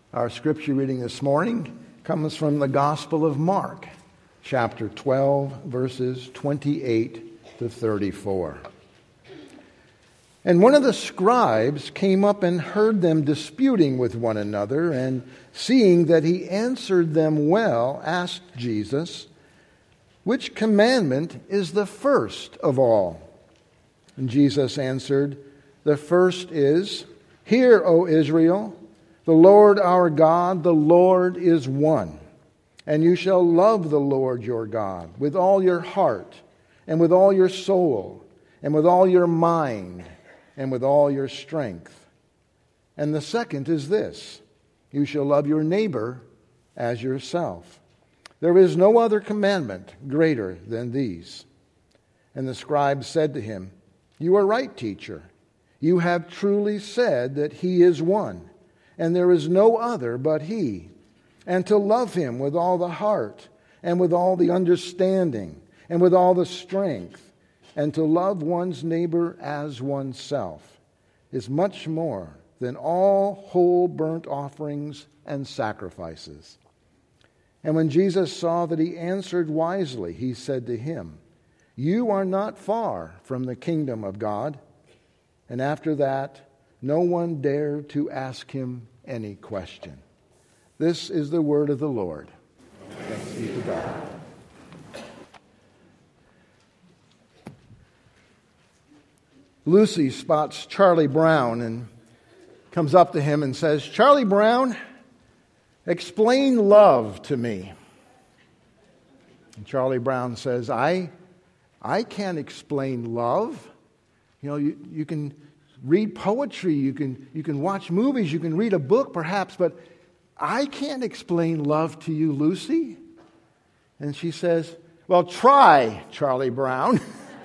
Our scripture reading this morning comes from the Gospel of Mark, chapter 12, verses 28 to 34. And one of the scribes came up and heard them disputing with one another, and seeing that he answered them well, asked Jesus, "Which commandment is the first of all?" And Jesus answered, "The first is, 'Hear, O Israel, the Lord our God, the Lord is one. And you shall love the Lord your God with all your heart, and with all your soul, and with all your mind, and with all your strength. And the second is this, you shall love your neighbor as yourself. There is no other commandment greater than these." And the scribe said to him, "You are right, teacher. You have truly said that He is one, and there is no other but He, and to love Him with all the heart, and with all the understanding, and with all the strength, and to love one's neighbor as oneself, is much more than all whole burnt offerings and sacrifices." And when Jesus saw that he answered wisely, he said to him, "You are not far from the kingdom of God." And after that, no one dared to ask him any question. This is the word of the Lord. Thanks be to God. Lucy spots Charlie Brown and comes up to him and says, "Charlie Brown, explain love to me." And Charlie Brown says, I can't explain love. You can read poetry, you can watch movies, you can read a book perhaps, but I can't explain love to you, Lucy. And she says, "Well, try, Charlie Brown."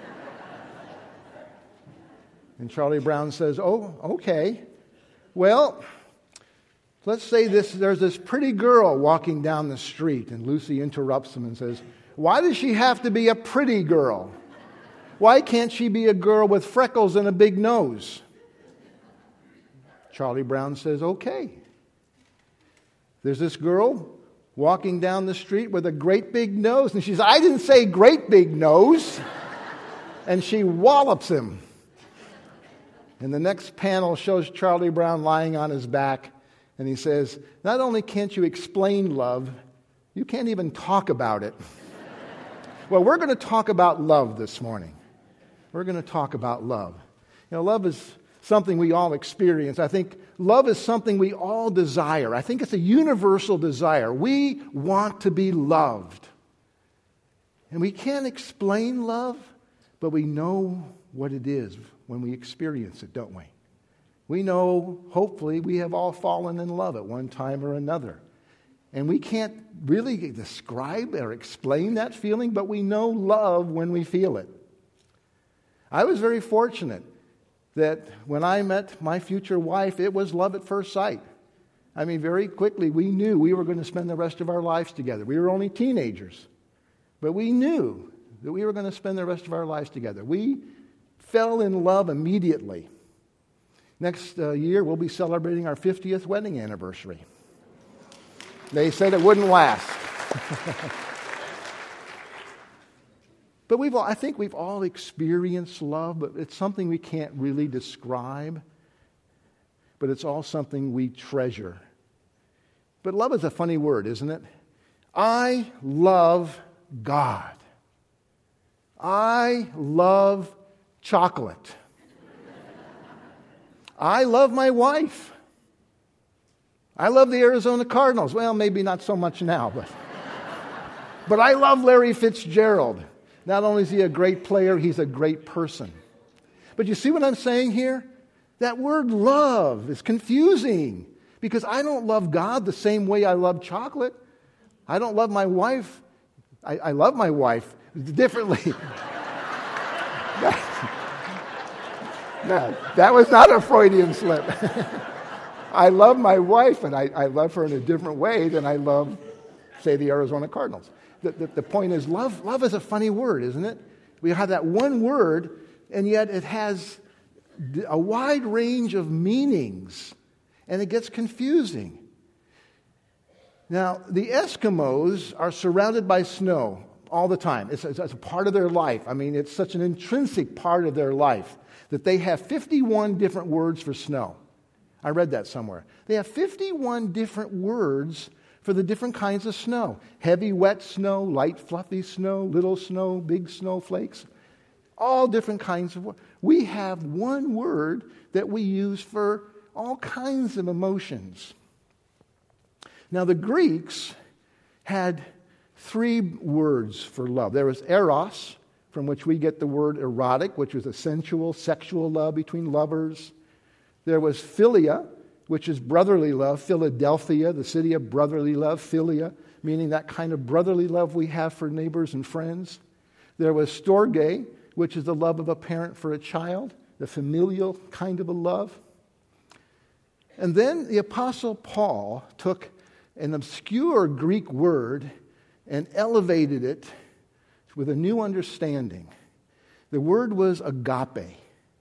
And Charlie Brown says, "Oh, okay. Well, let's say there's this pretty girl walking down the street," and Lucy interrupts him and says, "Why does she have to be a pretty girl? Why can't she be a girl with freckles and a big nose?" Charlie Brown says, "Okay. There's this girl walking down the street with a great big nose," and she says, "I didn't say great big nose." And she wallops him. And the next panel shows Charlie Brown lying on his back, and he says, "Not only can't you explain love, you can't even talk about it." Well, we're going to talk about love this morning. We're going to talk about love. Love is something we all experience. I think love is something we all desire. I think it's a universal desire. We want to be loved. And we can't explain love, but we know what it is when we experience it, don't we? We know, hopefully, we have all fallen in love at one time or another. And we can't really describe or explain that feeling, but we know love when we feel it. I was very fortunate that when I met my future wife, it was love at first sight. I mean, very quickly we knew we were going to spend the rest of our lives together. We were only teenagers, but we knew that we were going to spend the rest of our lives together. We fell in love immediately. Next year, we'll be celebrating our 50th wedding anniversary. They said it wouldn't last. But I think we've all experienced love, but it's something we can't really describe. But it's all something we treasure. But love is a funny word, isn't it? I love God. I love chocolate. I love my wife. I love the Arizona Cardinals. Well, maybe not so much now, but I love Larry Fitzgerald. Not only is he a great player, he's a great person. But you see what I'm saying here? That word love is confusing because I don't love God the same way I love chocolate. I don't love my wife. I love my wife differently. No, that was not a Freudian slip. I love my wife, and I love her in a different way than I love, say, the Arizona Cardinals. The point is, love is a funny word, isn't it? We have that one word, and yet it has a wide range of meanings, and it gets confusing. Now, the Eskimos are surrounded by snow all the time. It's a part of their life. I mean, it's such an intrinsic part of their life that they have 51 different words for snow. I read that somewhere. They have 51 different words for the different kinds of snow. Heavy, wet snow, light, fluffy snow, little snow, big snowflakes. All different kinds of words. We have one word that we use for all kinds of emotions. Now, the Greeks had 3 words for love. There was eros, from which we get the word erotic, which was a sensual, sexual love between lovers. There was philia, which is brotherly love. Philadelphia, the city of brotherly love. Philia, meaning that kind of brotherly love we have for neighbors and friends. There was storge, which is the love of a parent for a child, the familial kind of a love. And then the Apostle Paul took an obscure Greek word and elevated it with a new understanding. The word was agape.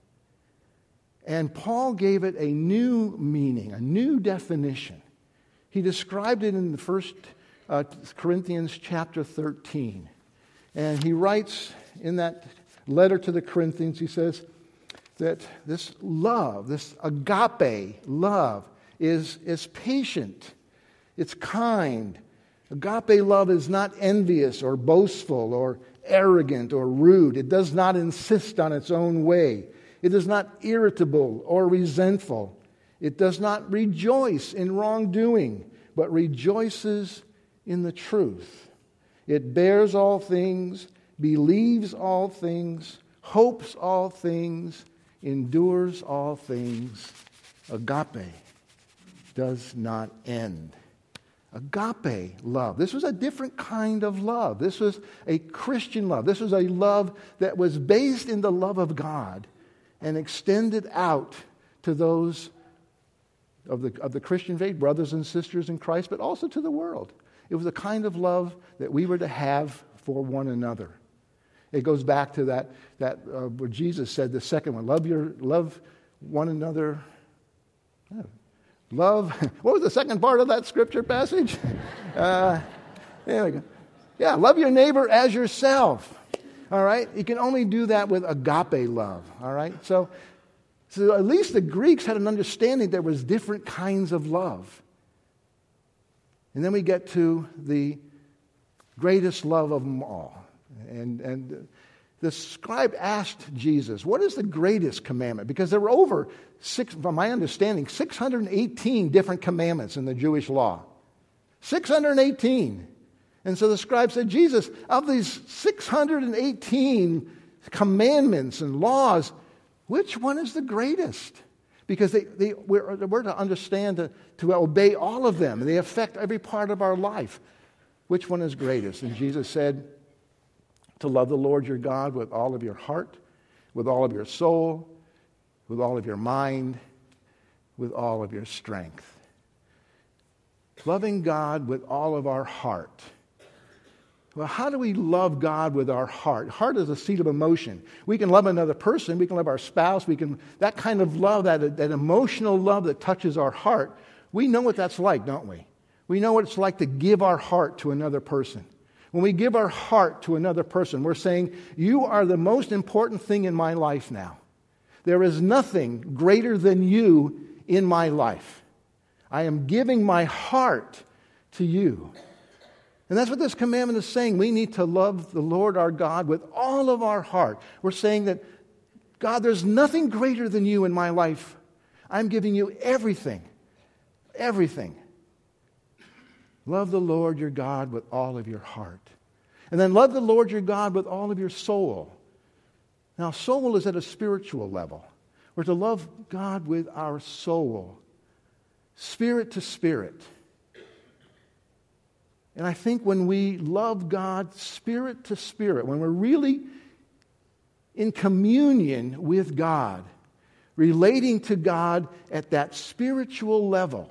And Paul gave it a new meaning, a new definition. He described it in the 1 Corinthians chapter 13. And he writes in that letter to the Corinthians, he says that this love, this agape love, is patient. It's kind. Agape love is not envious or boastful or arrogant or rude. It does not insist on its own way. It is not irritable or resentful. It does not rejoice in wrongdoing, but rejoices in the truth. It bears all things, believes all things, hopes all things, endures all things. Agape does not end. Agape love. This was a different kind of love. This was a Christian love. This was a love that was based in the love of God and extended out to those of the Christian faith, brothers and sisters in Christ, but also to the world. It was a kind of love that we were to have for one another. It goes back to that what Jesus said, the second one, love one another. Love, what was the second part of that scripture passage? There we go. Yeah, love your neighbor as yourself. All right? You can only do that with agape love. All right? So at least the Greeks had an understanding there was different kinds of love. And then we get to the greatest love of them all. And the scribe asked Jesus, what is the greatest commandment? Because there were from my understanding, 618 different commandments in the Jewish law. 618. And so the scribe said, Jesus, of these 618 commandments and laws, which one is the greatest? Because we're to understand, to obey all of them. They affect every part of our life. Which one is greatest? And Jesus said, to love the Lord your God with all of your heart, with all of your soul, with all of your mind, with all of your strength. Loving God with all of our heart. Well, how do we love God with our heart? Heart is a seat of emotion. We can love another person. We can love our spouse. That kind of love, that emotional love that touches our heart, we know what that's like, don't we? We know what it's like to give our heart to another person. When we give our heart to another person, we're saying, you are the most important thing in my life now. There is nothing greater than you in my life. I am giving my heart to you. And that's what this commandment is saying. We need to love the Lord our God with all of our heart. We're saying that, God, there's nothing greater than you in my life. I'm giving you everything. Everything. Love the Lord your God with all of your heart. And then love the Lord your God with all of your soul. Now, soul is at a spiritual level. We're to love God with our soul. Spirit to spirit. And I think when we love God spirit to spirit, when we're really in communion with God, relating to God at that spiritual level,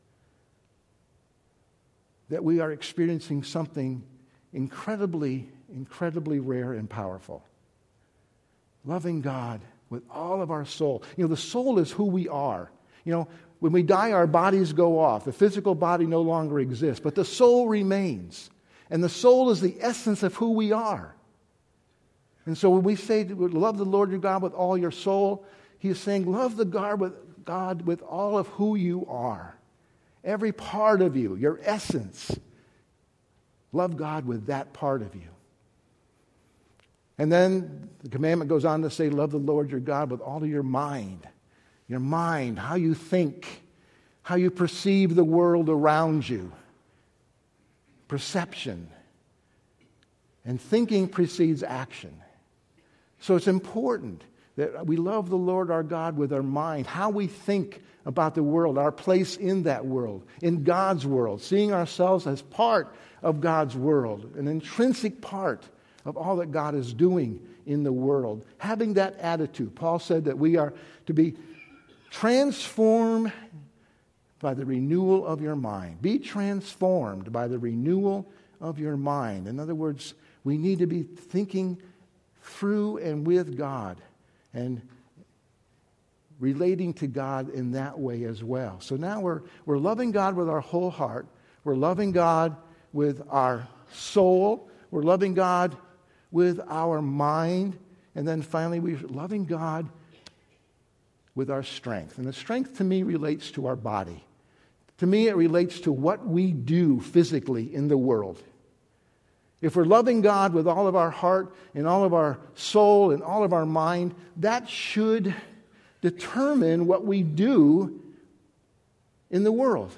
that we are experiencing something incredibly, incredibly rare and powerful. Loving God with all of our soul. The soul is who we are. When we die, our bodies go off. The physical body no longer exists, but the soul remains. And the soul is the essence of who we are. And so when we say, love the Lord your God with all your soul, he is saying, love the God with all of who you are. Every part of you, your essence. Love God with that part of you. And then the commandment goes on to say, love the Lord your God with all of your mind. Your mind, how you think, how you perceive the world around you. Perception. And thinking precedes action. So it's important that we love the Lord our God with our mind, how we think about the world, our place in that world, in God's world, seeing ourselves as part of God's world, an intrinsic part of all that God is doing in the world. Having that attitude. Paul said that we are to be transformed by the renewal of your mind. Be transformed by the renewal of your mind. In other words, we need to be thinking through and with God and relating to God in that way as well. So now we're loving God with our whole heart. We're loving God with our soul. We're loving God with our mind. And then finally, we're loving God with our strength. And the strength to me relates to our body. To me, it relates to what we do physically in the world. If we're loving God with all of our heart and all of our soul and all of our mind, that should determine what we do in the world.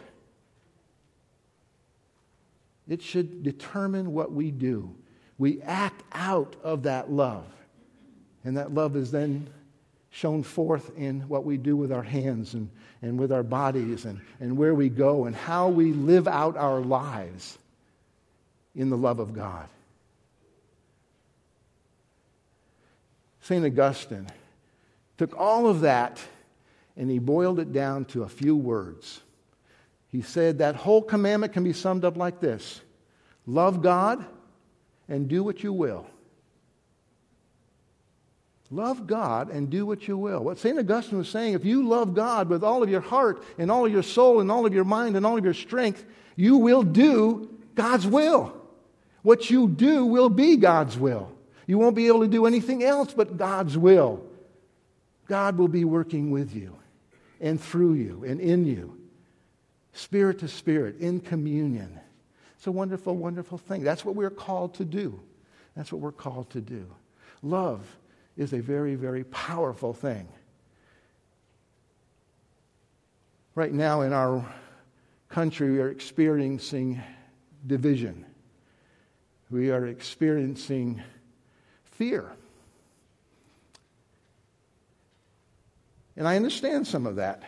It should determine what we do. We act out of that love. And that love is then shown forth in what we do with our hands and with our bodies and where we go and how we live out our lives in the love of God. St. Augustine took all of that and he boiled it down to a few words. He said that whole commandment can be summed up like this: love God and do what you will. Love God and do what you will. What St. Augustine was saying, if you love God with all of your heart and all of your soul and all of your mind and all of your strength, you will do God's will. What you do will be God's will. You won't be able to do anything else but God's will. God will be working with you and through you and in you, spirit to spirit, in communion. It's a wonderful, wonderful thing. That's what we're called to do. That's what we're called to do. Love is a very, very powerful thing. Right now in our country, we are experiencing division. We are experiencing fear. And I understand some of that,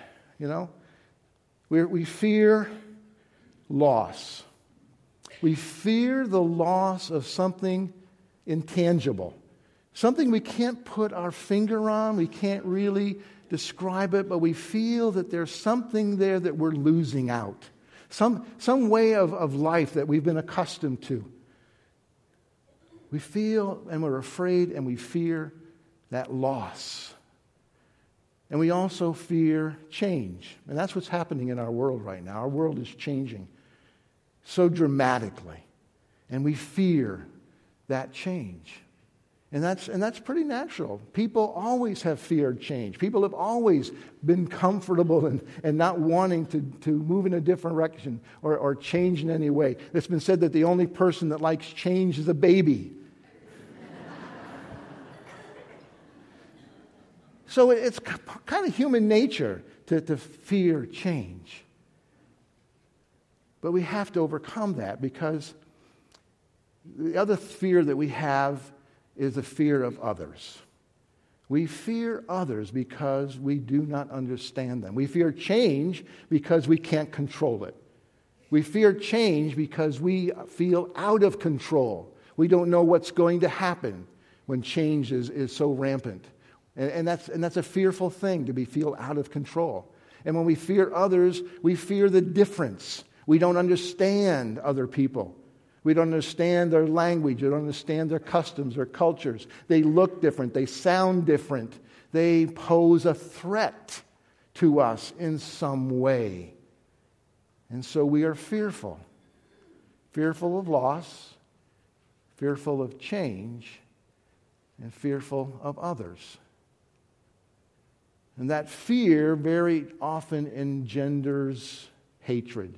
We fear loss. We fear the loss of something intangible. Something we can't put our finger on, we can't really describe it, but we feel that there's something there that we're losing out. Some way of life that we've been accustomed to. We feel and we're afraid and we fear that loss. And we also fear change. And that's what's happening in our world right now. Our world is changing so dramatically. And we fear that change. And that's pretty natural. People always have feared change. People have always been comfortable and not wanting to move in a different direction or change in any way. It's been said that the only person that likes change is a baby. So it's kind of human nature to fear change. But we have to overcome that, because the other fear that we have is the fear of others. We fear others because we do not understand them. We fear change because we can't control it. We fear change because we feel out of control. We don't know what's going to happen when change is so rampant. And that's a fearful thing, to feel out of control. And when we fear others, we fear the difference. We don't understand other people. We don't understand their language. We don't understand their customs, their cultures. They look different. They sound different. They pose a threat to us in some way. And so we are fearful. Fearful of loss, fearful of change, and fearful of others. And that fear very often engenders hatred.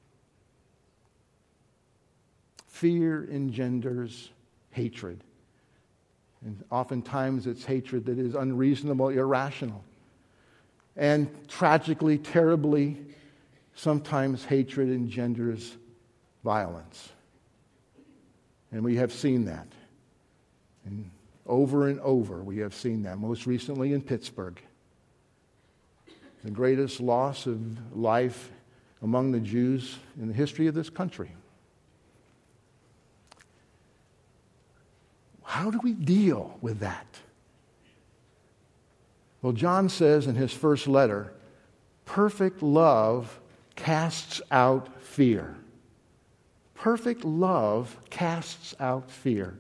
Fear engenders hatred. And oftentimes it's hatred that is unreasonable, irrational. And tragically, terribly, sometimes hatred engenders violence. And we have seen that. And over we have seen that. Most recently in Pittsburgh. The greatest loss of life among the Jews in the history of this country. How do we deal with that? Well, John says in his first letter, perfect love casts out fear. Perfect love casts out fear.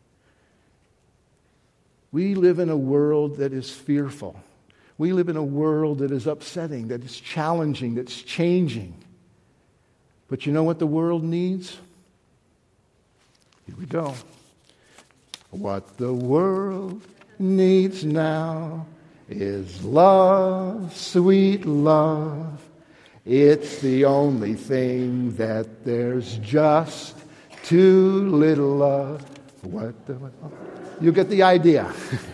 We live in a world that is fearful. We live in a world that is upsetting, that is challenging, that's changing. But you know what the world needs? Here we go. What the world needs now is love, sweet love. It's the only thing that there's just too little of. You get the idea.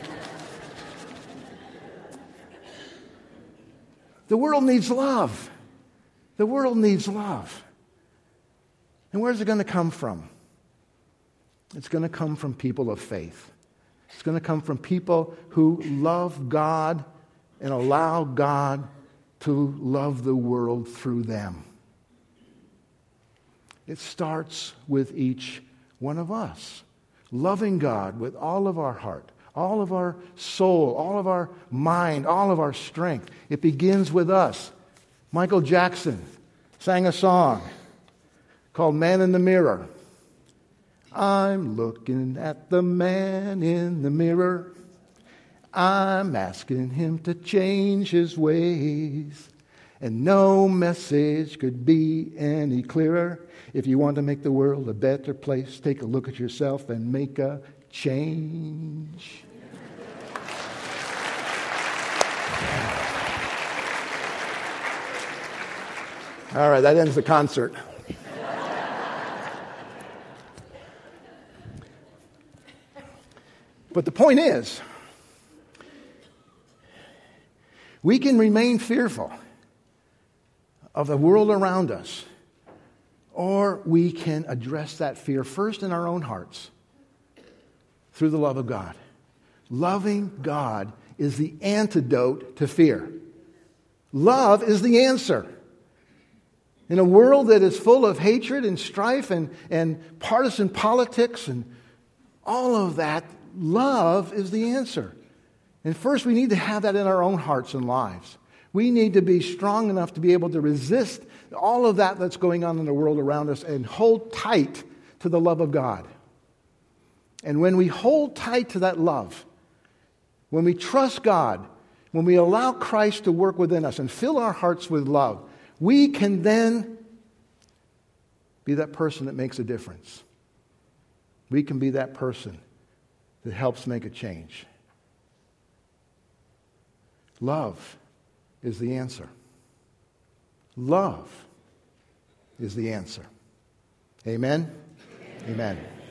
The world needs love. The world needs love. And where's it going to come from? It's going to come from people of faith. It's going to come from people who love God and allow God to love the world through them. It starts with each one of us. Loving God with all of our heart, all of our soul, all of our mind, all of our strength. It begins with us. Michael Jackson sang a song called Man in the Mirror. I'm looking at the man in the mirror. I'm asking him to change his ways. And no message could be any clearer. If you want to make the world a better place, take a look at yourself and make a change. All right, that ends the concert. But the point is, we can remain fearful of the world around us, or we can address that fear first in our own hearts through the love of God. Loving God is the antidote to fear. Love is the answer. In a world that is full of hatred and strife and partisan politics and all of that, love is the answer. And first, we need to have that in our own hearts and lives. We need to be strong enough to be able to resist all of that that's going on in the world around us and hold tight to the love of God. And when we hold tight to that love, when we trust God, when we allow Christ to work within us and fill our hearts with love, we can then be that person that makes a difference. We can be that person that helps make a change. Love is the answer. Love is the answer. Amen? Amen.